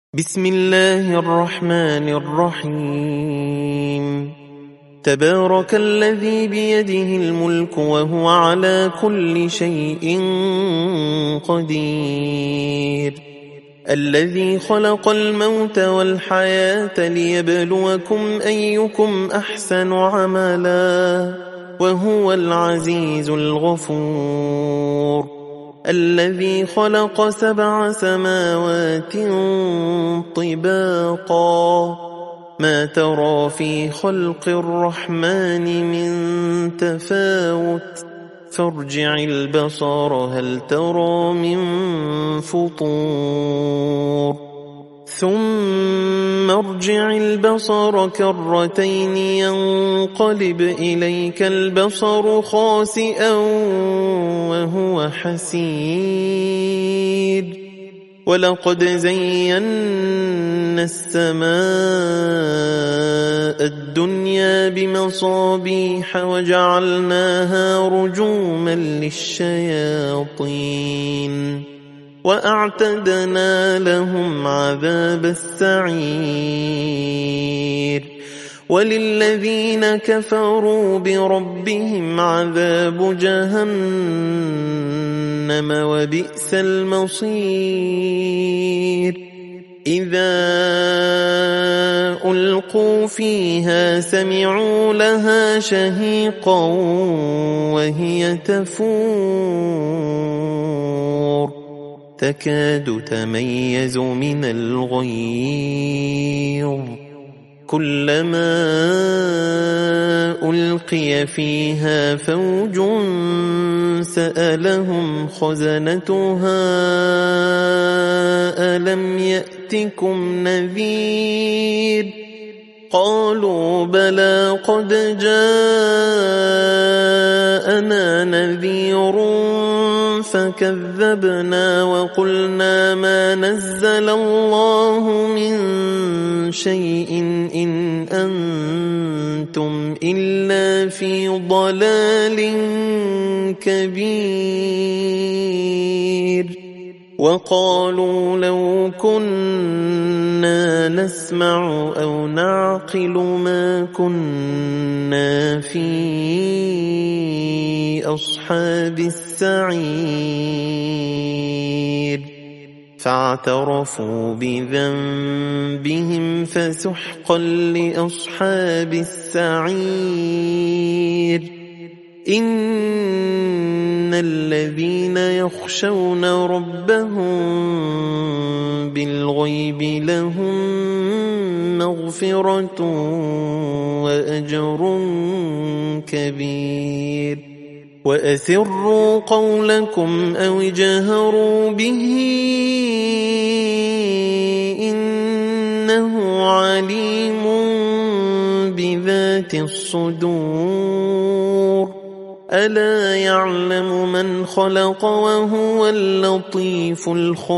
بسم الله الرحمن الرحيم. تبارك الذي بيده الملك وهو على كل شيء قدير، الذي خلق الموت والحياة ليبلوكم أيكم أحسن عملا وهو العزيز الغفور، الذي خلق 7 سماوات طباقا، ما ترى في خلق الرحمن من تفاوت، فارجع البصر هل ترى من فطور، ثم ارجع البصر كرتين ينقلب إليك البصر خاسئا وهو حسير، ولقد زينا السماء الدنيا بمصابيح وجعلناها رجوما للشياطين وأعتدنا لهم عذاب السعير، وللذين كفروا بربهم عذاب جهنم وبئس المصير. إذا ألقوا فيها سمعوا لها شهيقا وهي تفور، تكاد تميز من الغيظ، كلما ألقي فيها فوج سألهم خزنتها ألم يأتكم نذير، قالوا بلى قد جاءنا نذير فكذبنا وقلنا ما نزل الله من شيء إن أنتم إلا في ضلال كبير، وقالوا لو كنا نسمع أو نعقل ما كنا في أصحاب السعير، فاعترفوا بذنبهم فسحقا لأصحاب السعير. إن الذين يخشون ربهم بالغيب لهم مغفرة وأجر كبير، وأسروا قولكم أو اجهروا به إنه عليم بذات الصدور، ألا يعلم من خلق وهو اللطيف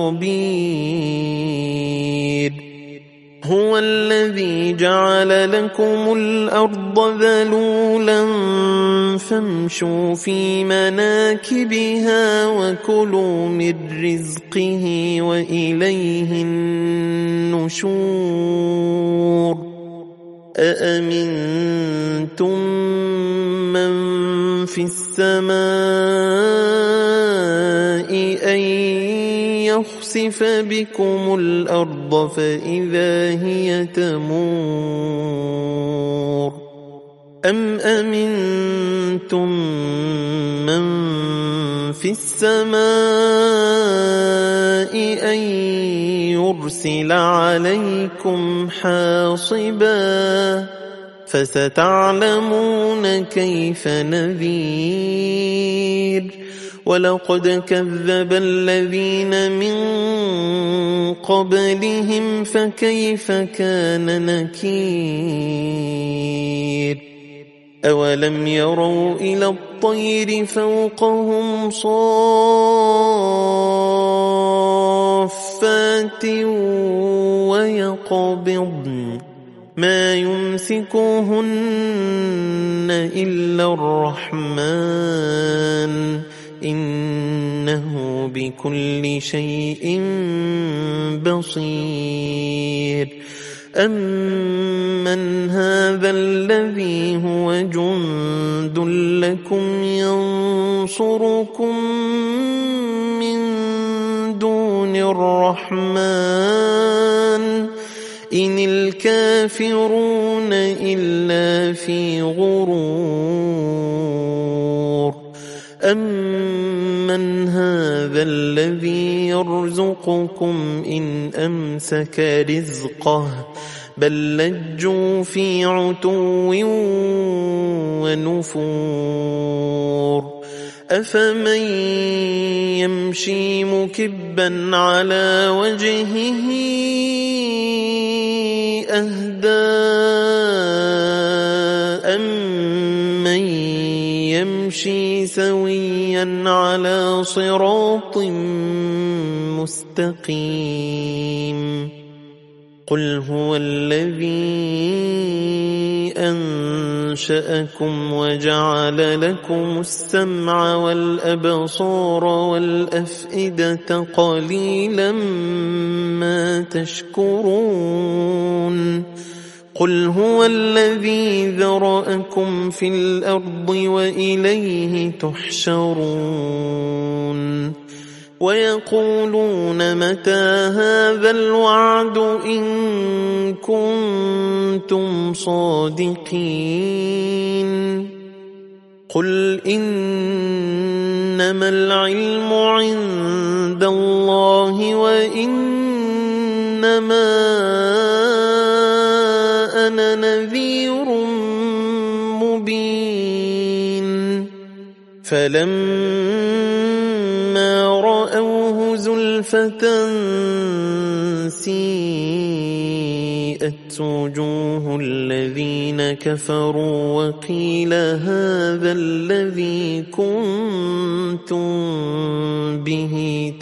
الخبير. هو الذي جعل لكم الأرض ذلولا فامشوا في مناكبها وكلوا من رزقه وإليه النشور. أأمنتم من في السماء أن يخسف بكم الأرض فإذا هي تمور، أم أمنتم من في السماء أن يرسل عليكم حاصبا، فستعلمون كيف نذير. ولقد كذب الذين من قبلهم فكيف كان نكير. أولم يروا إلى الطير فوقهم صافات ويقبضن ما يمسكهن إلا الرحمن إنه بكل شيء بصير أمن هذا الذي هو جند لكم ينصركم من دون الرحمن إن الكافرون إلا في غرور أمن هذا الذي يرزقكم إن أمسك رزقه بل لجوا في عتو ونفور أفمن يمشي مكبا على وجهه أهدى أمن يمشي سويا على صراط مستقيم قل هو الذي أنشأكم وجعل لكم السمع والأبصار والأفئدة قليلا ما تشكرون قل هو الذي ذرأكم في الأرض وإليه تحشرون ويقولون متى هذا الوعد إن كنتم صادقين قل إنما العلم عند الله وإنما أنا نذير مبين فلما رأوه زلفة سيئت وجوه الذين كفروا وقيل هذا الذي كنتم به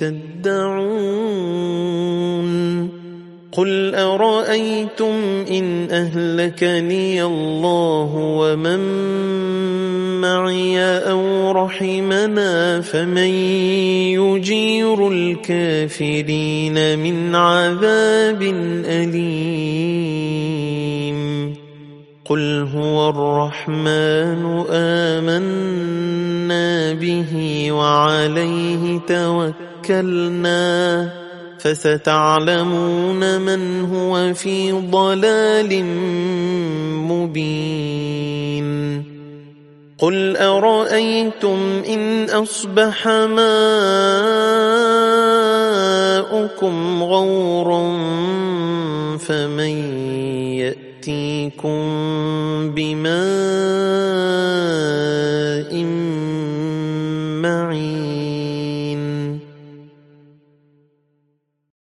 تدعون قل أرأيتم إن أهلكني الله ومن معي أو رحمنا فمن يجير الكافرين من عذاب أليم قل هو الرحمن آمنا به وعليه توكلنا فستعلمون من هو في ضلال مبين قل أرأيتم إن أصبح ماؤكم غورا فمن يأتيكم بماء